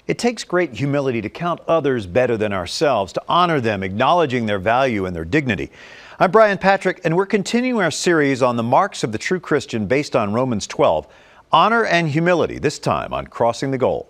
It takes great humility to count others better than ourselves, to honor them, acknowledging their value and their dignity. I'm Brian Patrick, and we're continuing our series on the marks of the true Christian based on Romans 12, honor and humility, this time on Crossing the Goal.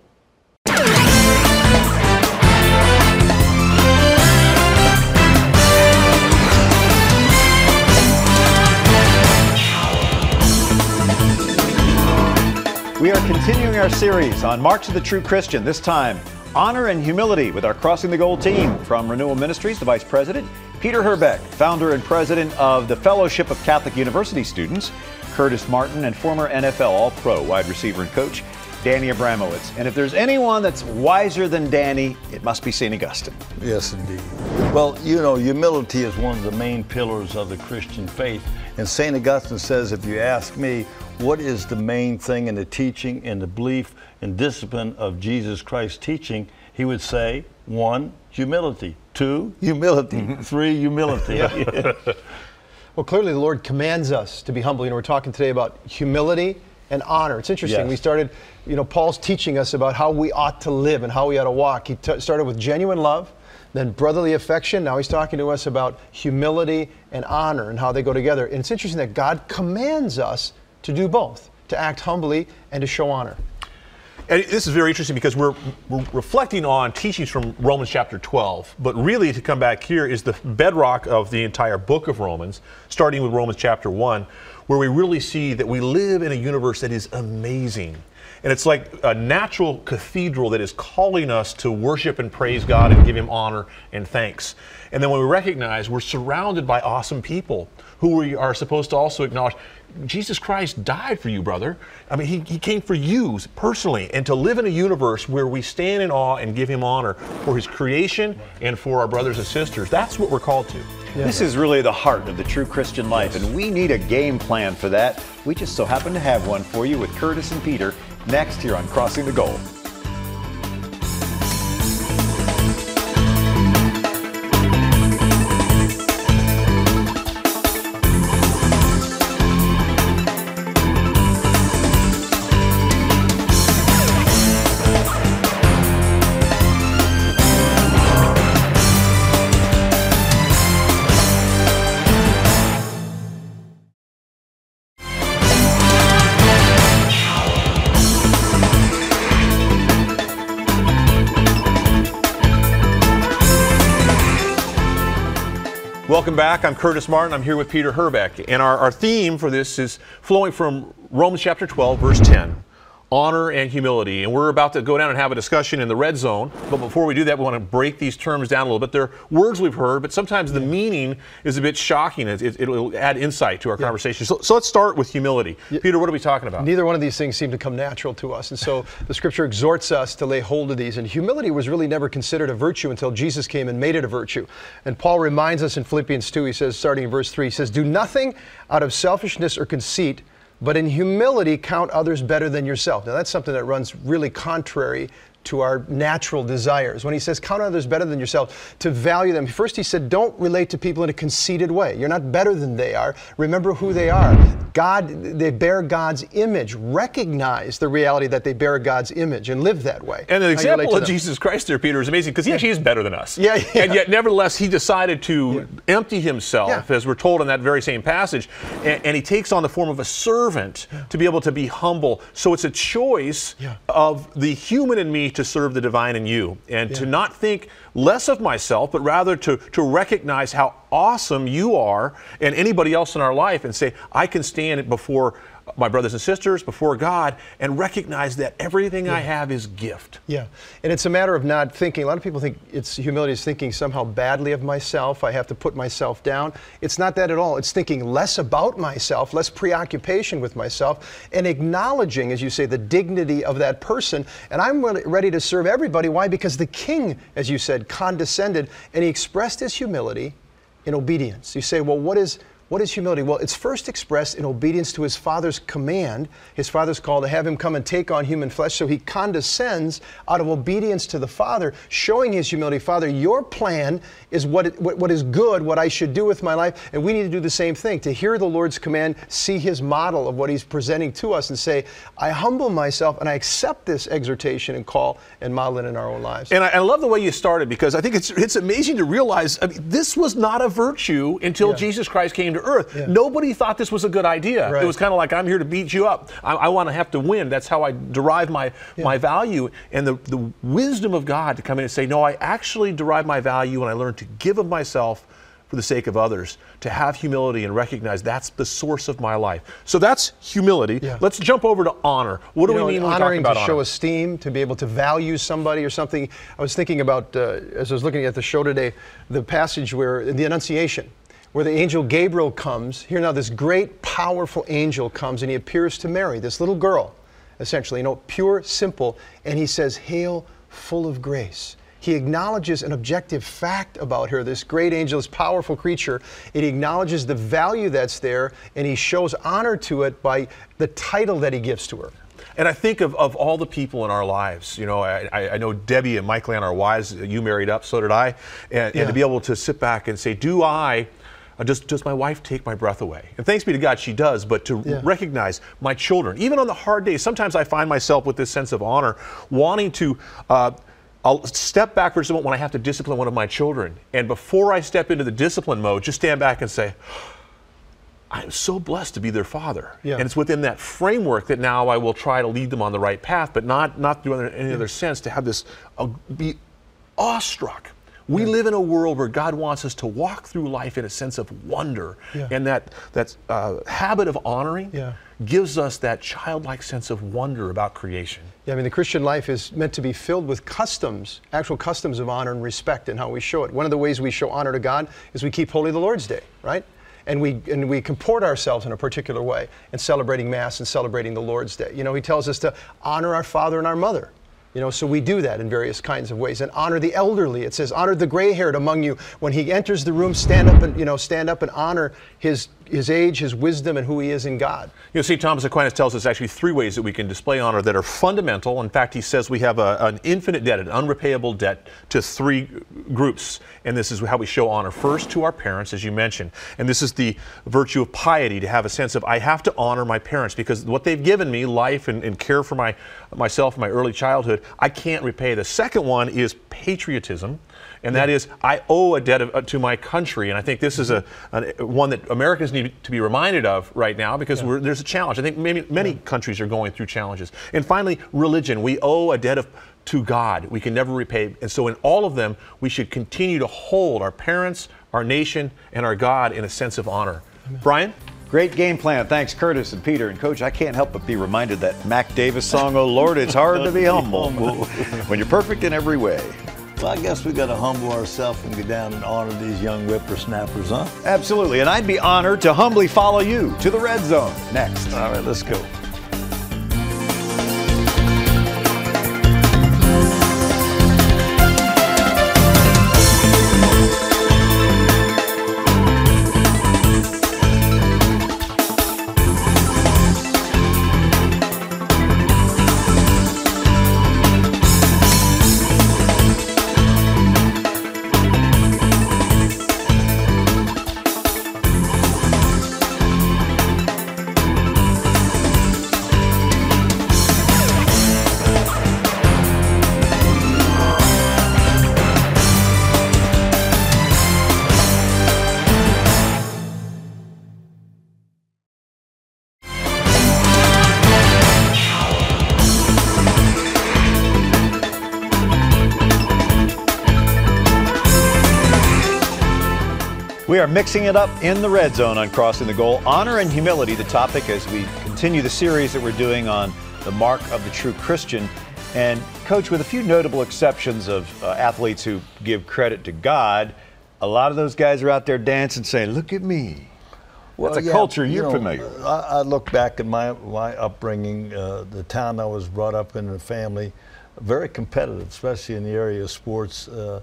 We are continuing our series on Marks of the True Christian, this time honor and humility, with our Crossing the Goal team. From Renewal Ministries, the Vice President, Peter Herbeck, founder and president of the Fellowship of Catholic University Students, Curtis Martin, and former NFL All-Pro wide receiver and coach, Danny Abramowitz. And if there's anyone that's wiser than Danny, it must be St. Augustine. Yes, indeed. Well, you know, humility is one of the main pillars of the Christian faith. And St. Augustine says, if you ask me, what is the main thing in the teaching and the belief and discipline of Jesus Christ's teaching? He would say, 1, humility. 2, humility. 3, humility. Well, clearly the Lord commands us to be humble. You know, we're talking today about humility and honor. It's interesting. Yes. We started, you know, Paul's teaching us about how we ought to live and how we ought to walk. He started with genuine love, then brotherly affection. Now he's talking to us about humility and honor and how they go together. And it's interesting that God commands us to do both, to act humbly and to show honor. And this is very interesting because we're reflecting on teachings from Romans chapter 12, but really to come back here is the bedrock of the entire book of Romans, starting with Romans chapter 1, where we really see that we live in a universe that is amazing. And it's like a natural cathedral that is calling us to worship and praise God and give Him honor and thanks. And then when we recognize we're surrounded by awesome people who we are supposed to also acknowledge, Jesus Christ died for you, brother. I mean, he came for you personally. And to live in a universe where we stand in awe and give Him honor for His creation and for our brothers and sisters, that's what we're called to. Yeah. This is really the heart of the true Christian life, and we need a game plan for that. We just so happen to have one for you with Curtis and Peter next here on Crossing the Goal. Welcome back. I'm Curtis Martin. I'm here with Peter Herbeck. And our theme for this is flowing from Romans chapter 12, verse 10. Honor and humility. And we're about to go down and have a discussion in the red zone. But before we do that, we want to break these terms down a little bit. They're words we've heard, but sometimes the meaning is a bit shocking. It'll add insight to our conversation. So let's start with humility. Peter, what are we talking about? Neither one of these things seem to come natural to us. And so the Scripture exhorts us to lay hold of these. And humility was really never considered a virtue until Jesus came and made it a virtue. And Paul reminds us in Philippians 2, he says, starting in verse 3, he says, do nothing out of selfishness or conceit, but in humility count others better than yourself. Now that's something that runs really contrary to our natural desires. When he says count others better than yourself, to value them. First he said don't relate to people in a conceited way. You're not better than they are. Remember who they are. They bear God's image. Recognize the reality that they bear God's image and live that way. And the example of Jesus Christ there, Peter, is amazing because he actually is better than us. Yeah. And yet nevertheless he decided to empty himself, as we're told in that very same passage, and he takes on the form of a servant to be able to be humble. So it's a choice of the human in me to serve the divine in you, and to not think less of myself, but rather to recognize how awesome you are and anybody else in our life, and say, I can stand before my brothers and sisters, before God, and recognize that everything I have is gift. Yeah, and it's a matter of not thinking. A lot of people think humility is thinking somehow badly of myself. I have to put myself down. It's not that at all. It's thinking less about myself, less preoccupation with myself, and acknowledging, as you say, the dignity of that person. And I'm ready to serve everybody. Why? Because the King, as you said, condescended, and he expressed his humility in obedience. You say, well, what is What is humility? Well, it's first expressed in obedience to his Father's command, his Father's call to have him come and take on human flesh. So he condescends out of obedience to the Father, showing his humility. Father, your plan is what is good, what I should do with my life, and we need to do the same thing, to hear the Lord's command, see his model of what he's presenting to us, and say, I humble myself and I accept this exhortation and call and model it in our own lives. And I love the way you started, because I think it's amazing to realize, I mean, this was not a virtue until Jesus Christ came to earth. Nobody thought this was a good idea. Right. It was kind of like, I'm here to beat you up. I want to have to win. That's how I derive my value. And the wisdom of God to come in and say, no, I actually derive my value when I learn to give of myself for the sake of others, to have humility and recognize that's the source of my life. So that's humility. Let's jump over to honor. What do we mean when we talk about honor? To show esteem, to be able to value somebody or something. I was thinking about, as I was looking at the show today, the passage where, in the Annunciation, where the angel Gabriel comes. Here now, this great, powerful angel comes and he appears to Mary, this little girl, essentially, pure, simple, and he says, "Hail, full of grace." He acknowledges an objective fact about her, this great angel, this powerful creature, and he acknowledges the value that's there, and he shows honor to it by the title that he gives to her. And I think of all the people in our lives. I know Debbie and Michael and our wives, you married up, so did I, and to be able to sit back and say, does my wife take my breath away? And thanks be to God, she does, but to recognize my children, even on the hard days, sometimes I find myself with this sense of honor, wanting to, I'll step back for just a moment when I have to discipline one of my children. And before I step into the discipline mode, just stand back and say, I'm so blessed to be their father. And it's within that framework that now I will try to lead them on the right path, but not through any other sense, to have this, be awestruck. We live in a world where God wants us to walk through life in a sense of wonder, and that habit of honoring gives us that childlike sense of wonder about creation. I mean, the Christian life is meant to be filled with customs, actual customs of honor and respect, and how we show it. One of the ways we show honor to God is we keep holy the Lord's Day, right? And we comport ourselves in a particular way in celebrating Mass and celebrating the Lord's Day. He tells us to honor our father and our mother. So we do that in various kinds of ways. And honor the elderly. It says, honor the gray-haired among you. When he enters the room, stand up and honor his age, his wisdom, and who he is in God. St. Thomas Aquinas tells us actually 3 ways that we can display honor that are fundamental. In fact, he says we have an infinite debt, an unrepayable debt to 3 groups. And this is how we show honor. First, to our parents, as you mentioned. And this is the virtue of piety, to have a sense of, I have to honor my parents because what they've given me, life and care for myself in my early childhood, I can't repay. The second one is patriotism. And that is, I owe a debt to my country. And I think this is one that Americans need to be reminded of right now, because there's a challenge. I think many countries are going through challenges. And finally, religion. We owe a debt to God. We can never repay. And so in all of them, we should continue to hold our parents, our nation, and our God in a sense of honor. Amen. Brian? Great game plan. Thanks, Curtis and Peter. And Coach, I can't help but be reminded that Mac Davis song, "Oh Lord, it's hard to be humble," when you're perfect in every way. Well, I guess we got to humble ourselves and get down and honor these young whippersnappers, huh? Absolutely. And I'd be honored to humbly follow you to the Red Zone next. All right, let's go. We are mixing it up in the Red Zone on Crossing the Goal. Honor and humility, the topic as we continue the series that we're doing on the mark of the true Christian. And Coach, with a few notable exceptions of athletes who give credit to God, a lot of those guys are out there dancing saying, look at me. Well, that's a culture you're familiar with. I look back at my upbringing, the town I was brought up in, the family, very competitive, especially in the area of sports.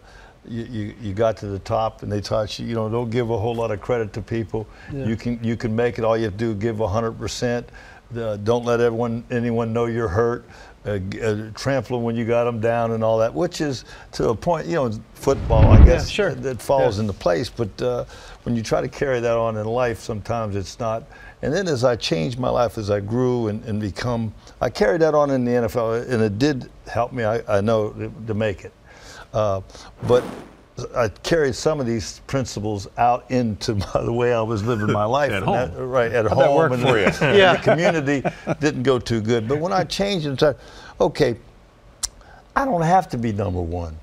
you got to the top, and they taught you, don't give a whole lot of credit to people. Yeah. You can make it. All you have to do is give 100%. Don't let anyone know you're hurt. Trample them when you got them down and all that, which is to a point, football, I guess, sure. that falls into place. But when you try to carry that on in life, sometimes it's not. And then as I changed my life, as I grew and I carried that on in the NFL, and it did help me, I know, to make it. But I carried some of these principles out into the way I was living my life. At home. At How'd home. that work for you? The community didn't go too good. But when I changed and said, okay, I don't have to be number one.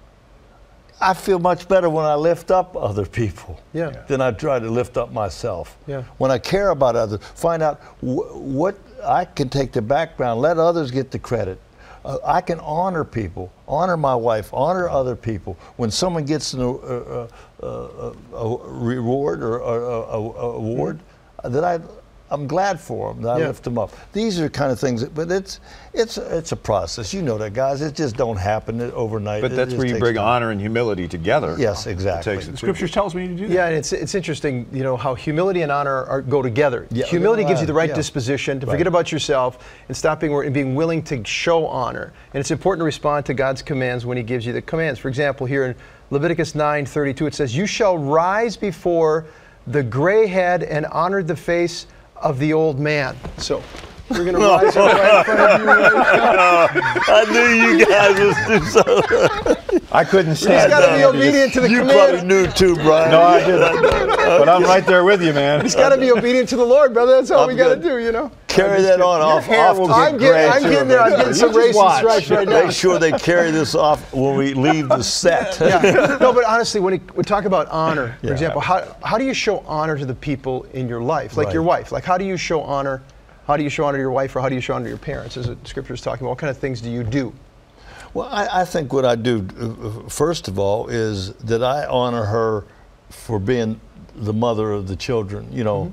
I feel much better when I lift up other people than I try to lift up myself. Yeah. When I care about others, find out what I can take the background, let others get the credit. I can honor people, honor my wife, honor other people. When someone gets a reward or a award, that I'm glad for them, that I lift them up. These are kind of things, but it's a process. You know that, guys. It just don't happen overnight. But that's where you bring honor and humility together. Yes, exactly. The scriptures tells me to do that. Yeah, and it's interesting, how humility and honor go together. Yeah, humility gives you the right disposition to forget about yourself and stop being willing to show honor. And it's important to respond to God's commands when He gives you the commands. For example, here in Leviticus 9:32, it says, "You shall rise before the gray head and honor the face of the old man." So we're going to rise up right in front of you right now. I knew you guys would do something. I couldn't stand He's got to be obedient to the You command. probably knew too, Brian. No, I didn't. But I'm right there with you, man. He's got to be obedient to the Lord, brother. That's all we got to do, Carry that on off I'm getting there. I'm getting some racist stripes right now. Make sure they carry this off when we leave the set. No, but honestly, when we talk about honor, for example, how do you show honor to the people in your life, like your wife? Like, how do you show honor? How do you show honor to your wife, or how do you show honor to your parents? As the scripture is talking about, what kind of things do you do? Well, I think what I do, first of all, is that I honor her for being the mother of the children,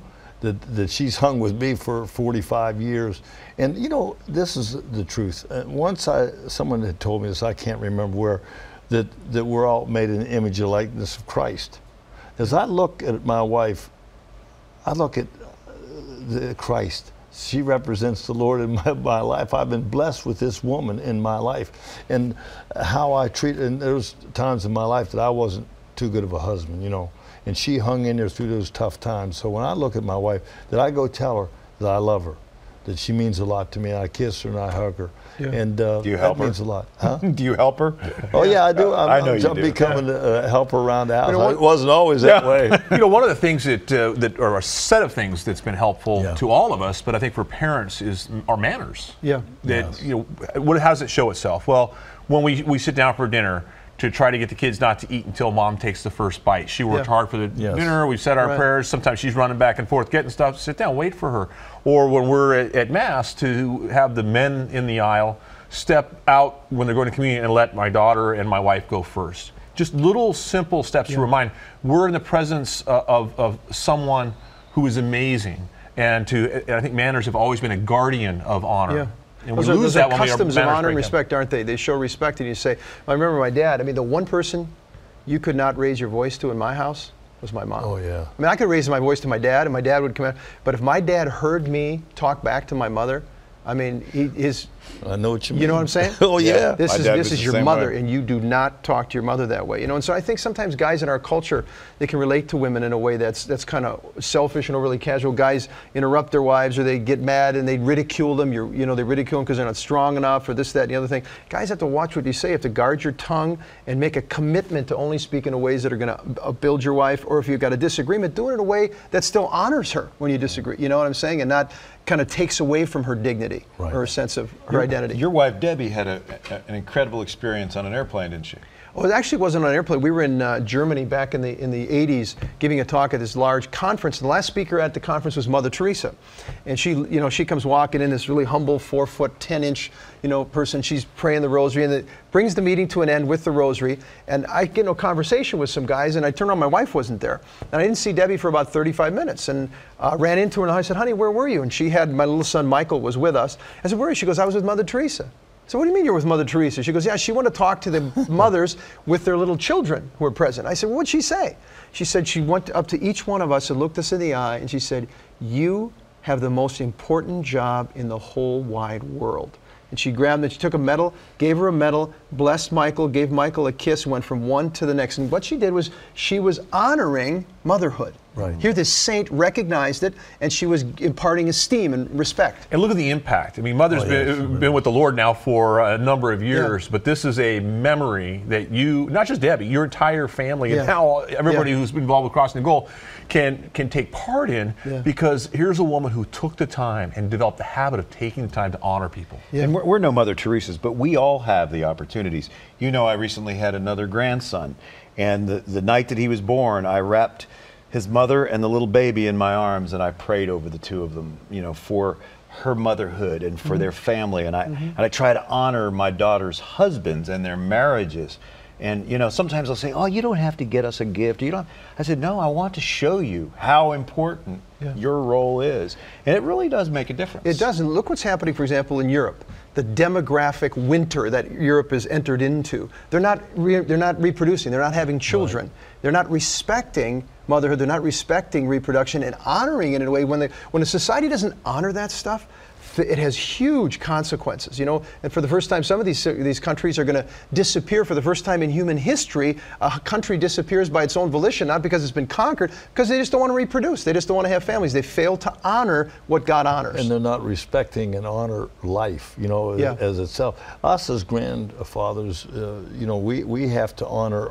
that she's hung with me for 45 years. And, this is the truth. Once someone had told me this, I can't remember where, that we're all made in the image and likeness of Christ. As I look at my wife, I look at Christ. She represents the Lord in my life. I've been blessed with this woman in my life. And how I treat, and there was times in my life that I wasn't too good of a husband, and she hung in there through those tough times. So when I look at my wife, that I go tell her that I love her, that she means a lot to me. I kiss her and I hug her. Yeah. And do you help that means a lot. Huh? Do you help her? Oh yeah, I do. I'm becoming a helper around the house. It wasn't always that way. One of the things that are a set of things that's been helpful to all of us, but I think for parents are manners. Yeah. How does it show itself? Well, when we sit down for dinner, to try to get the kids not to eat until mom takes the first bite. She worked hard for the dinner. We've said our prayers. Sometimes she's running back and forth getting stuff. Sit down, wait for her. Or when we're at Mass, to have the men in the aisle step out when they're going to communion and let my daughter and my wife go first. Just little simple steps to remind we're in the presence of someone who is amazing. And I think manners have always been a guardian of honor. Yeah. And those are customs of honor and respect, aren't they? They show respect, and you say, I remember my dad, the one person you could not raise your voice to in my house was my mom. Oh, yeah. I could raise my voice to my dad, and my dad would come out, but if my dad heard me talk back to my mother, I know what you mean. You know what I'm saying? Oh, yeah. This is your mother, and you do not talk to your mother that way. And so I think sometimes guys in our culture, they can relate to women in a way that's kind of selfish and overly casual. Guys interrupt their wives, or they get mad and they ridicule them. They ridicule them because they're not strong enough, or this, that, and the other thing. Guys have to watch what you say. You have to guard your tongue and make a commitment to only speak in ways that are going to build your wife. Or if you've got a disagreement, do it in a way that still honors her when you disagree. You know what I'm saying? And not kind of takes away from her dignity or her sense of her identity. Your wife, Debbie, had an incredible experience on an airplane, didn't she? Well, it actually wasn't on an airplane. We were in Germany back in the 80s giving a talk at this large conference. And the last speaker at the conference was Mother Teresa. And she comes walking in, this really humble 4-foot, 10-inch, person. She's praying the rosary, and it brings the meeting to an end with the rosary. And I get in a conversation with some guys, and I turned around, my wife wasn't there. And I didn't see Debbie for about 35 minutes. And ran into her, and I said, honey, where were you? And my little son Michael was with us. I said, where is she? She goes, I was with Mother Teresa. So what do you mean you're with Mother Teresa? She goes, yeah, she wanted to talk to the mothers with their little children who were present. I said, well, what'd she say? She said she went up to each one of us and looked us in the eye, and she said, you have the most important job in the whole wide world. And she grabbed it, she took a medal, gave her a medal, blessed Michael, gave Michael a kiss, went from one to the next. And what she did was she was honoring motherhood. Right. Here this saint recognized it, and she was imparting esteem and respect. And look at the impact. I mean, Mother's been with the Lord now for a number of years, but this is a memory that you, not just Debbie, your entire family, and now everybody who's been involved with Crossing the Goal can take part in, because here's a woman who took the time and developed the habit of taking the time to honor people. And we're no Mother Teresa's, but we all have the opportunities. You know, I recently had another grandson, and the night that he was born, I wrapped his mother and the little baby in my arms, and I prayed over the two of them, you know, for her motherhood and for their family. And I try to honor my daughter's husbands and their marriages. And, you know, sometimes they'll say, oh, you don't have to get us a gift. You don't. I said, no, I want to show you how important your role is. And it really does make a difference. It does. And look what's happening, for example, in Europe. The demographic winter that Europe has entered into. They're not reproducing. They're not having children. Right. They're not respecting motherhood. They're not respecting reproduction and honoring it in a way. When a society doesn't honor that stuff, it has huge consequences, you know. And for the first time, some of these countries are going to disappear for the first time in human history. A country disappears by its own volition, not because it's been conquered, because they just don't want to reproduce. They just don't want to have families. They fail to honor what God honors. And they're not respecting and honor life, you know, as itself. Us as grandfathers, you know, we have to honor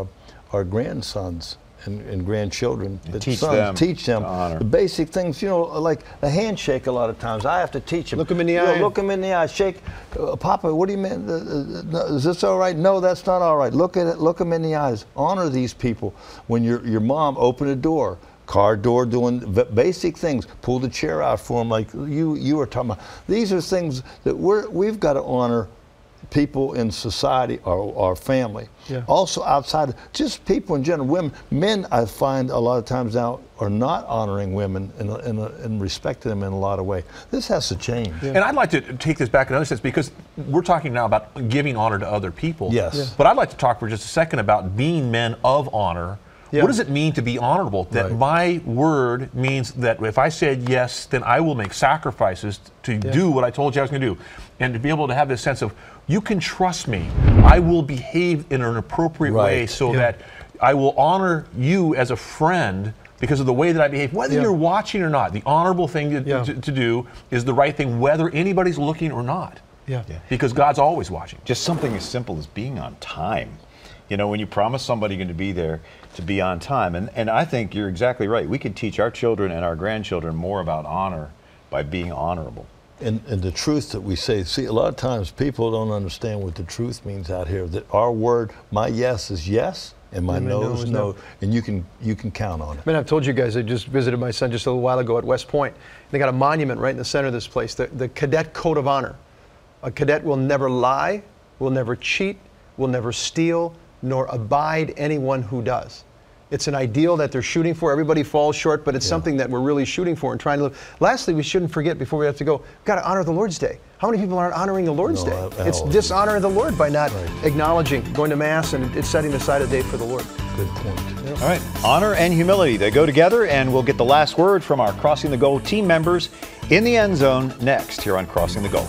our grandsons and grandchildren, and teach them the basic things, you know, like a handshake. A lot of times I have to teach them. Look them in the eye. Look them in the eye. Shake, Papa. What do you mean? Is this all right? No, that's not all right. Look at it. Look them in the eyes. Honor these people. When your mom opened a door, car door, doing basic things. Pull the chair out for them, like you were talking about. These are things that we've got to honor. People in society, our family, also outside, just people in general. Women, men, I find a lot of times now are not honoring women and respecting them in a lot of ways. This has to change. And I'd like to take this back in another sense, because we're talking now about giving honor to other people. Yes. But I'd like to talk for just a second about being men of honor. What does it mean to be honorable? That my word means that if I said yes, then I will make sacrifices to do what I told you I was going to do. And to be able to have this sense of, you can trust me. I will behave in an appropriate way so that I will honor you as a friend because of the way that I behave, whether you're watching or not. The honorable thing to do is the right thing, whether anybody's looking or not. Because God's always watching. Just something as simple as being on time. You know, when you promise somebody you're going to be there, to be on time. And I think you're exactly right. We can teach our children and our grandchildren more about honor by being honorable. And the truth that we say, see, a lot of times people don't understand what the truth means out here. That our word, my yes is yes, and my no is no, and you can count on it. Man, I've told you guys, I just visited my son just a little while ago at West Point. They got a monument right in the center of this place, the Cadet Code of Honor. A cadet will never lie, will never cheat, will never steal, nor abide anyone who does. It's an ideal that they're shooting for. Everybody falls short, but it's something that we're really shooting for and trying to live. Lastly, we shouldn't forget before we have to go, we've got to honor the Lord's Day. How many people aren't honoring the Lord's Day? It's dishonoring the Lord by not acknowledging, going to Mass, and it's setting aside a day for the Lord. Good point. All right, honor and humility, they go together, and we'll get the last word from our Crossing the Goal team members in the end zone next here on Crossing the Goal.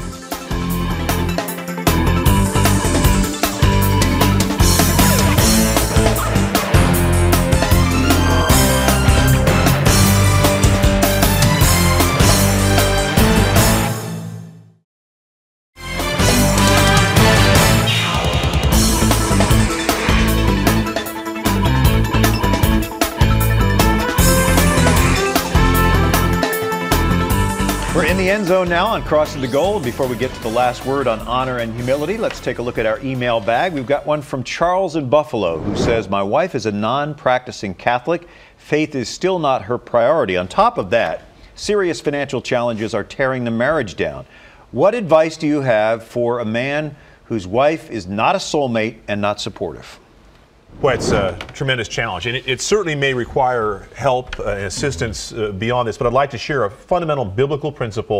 We're in the end zone now on Crossing the Goal. Before we get to the last word on honor and humility, let's take a look at our email bag. We've got one from Charles in Buffalo who says, my wife is a non-practicing Catholic. Faith is still not her priority. On top of that, serious financial challenges are tearing the marriage down. What advice do you have for a man whose wife is not a soulmate and not supportive? Well, it's a tremendous challenge, and it certainly may require help and assistance beyond this, but I'd like to share a fundamental biblical principle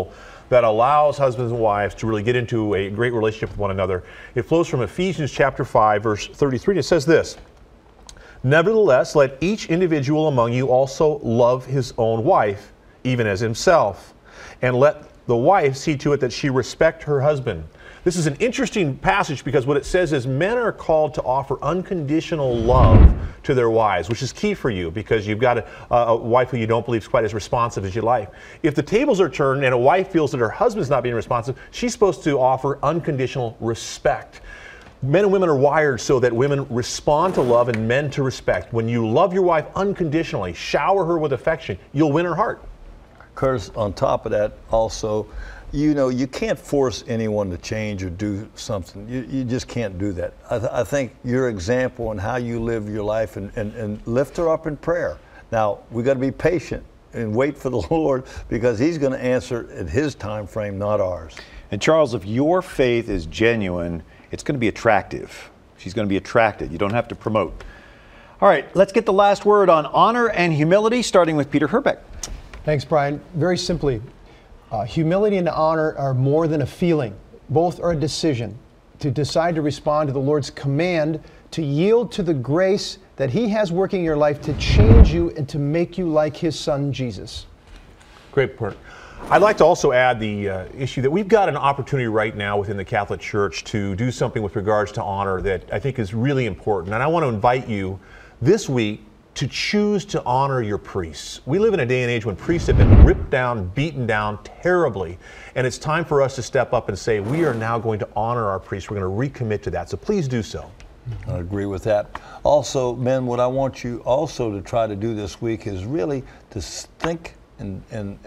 that allows husbands and wives to really get into a great relationship with one another. It flows from Ephesians chapter 5, verse 33. It says this: "Nevertheless, let each individual among you also love his own wife, even as himself, and let the wife see to it that she respect her husband." This is an interesting passage because what it says is men are called to offer unconditional love to their wives, which is key for you because you've got a wife who you don't believe is quite as responsive as you like. If the tables are turned and a wife feels that her husband's not being responsive, she's supposed to offer unconditional respect. Men and women are wired so that women respond to love and men to respect. When you love your wife unconditionally, shower her with affection, you'll win her heart. Curtis, on top of that, also, you know, you can't force anyone to change or do something. You just can't do that. I think your example and how you live your life and lift her up in prayer. Now, we got to be patient and wait for the Lord because He's going to answer at His time frame, not ours. And Charles, if your faith is genuine, it's going to be attractive. She's going to be attracted. You don't have to promote. All right, let's get the last word on honor and humility, starting with Peter Herbeck. Thanks, Brian. Very simply, humility and honor are more than a feeling. Both are a decision to decide to respond to the Lord's command to yield to the grace that He has working in your life to change you and to make you like His Son, Jesus. Great point. I'd like to also add the issue that we've got an opportunity right now within the Catholic Church to do something with regards to honor that I think is really important. And I want to invite you this week to choose to honor your priests. We live in a day and age when priests have been ripped down, beaten down terribly, and it's time for us to step up and say, we are now going to honor our priests. We're going to recommit to that, so please do so. I agree with that. Also, men, what I want you also to try to do this week is really to think and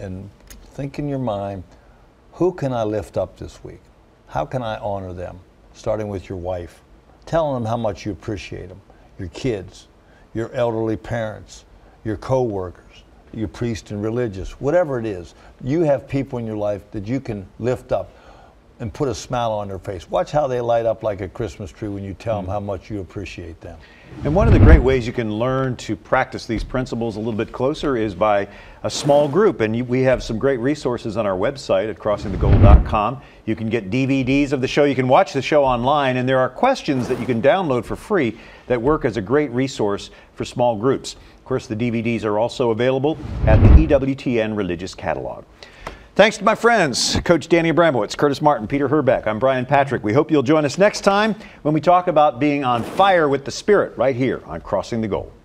think in your mind, who can I lift up this week? How can I honor them? Starting with your wife. Telling them how much you appreciate them, your kids, your elderly parents, your co-workers, your priest and religious, whatever it is. You have people in your life that you can lift up and put a smile on their face. Watch how they light up like a Christmas tree when you tell them how much you appreciate them. And one of the great ways you can learn to practice these principles a little bit closer is by a small group. And we have some great resources on our website at crossingthegoal.com. You can get DVDs of the show. You can watch the show online. And there are questions that you can download for free that work as a great resource for small groups. Of course, the DVDs are also available at the EWTN Religious Catalog. Thanks to my friends, Coach Danny Abramowitz, Curtis Martin, Peter Herbeck. I'm Brian Patrick. We hope you'll join us next time when we talk about being on fire with the Spirit right here on Crossing the Goal.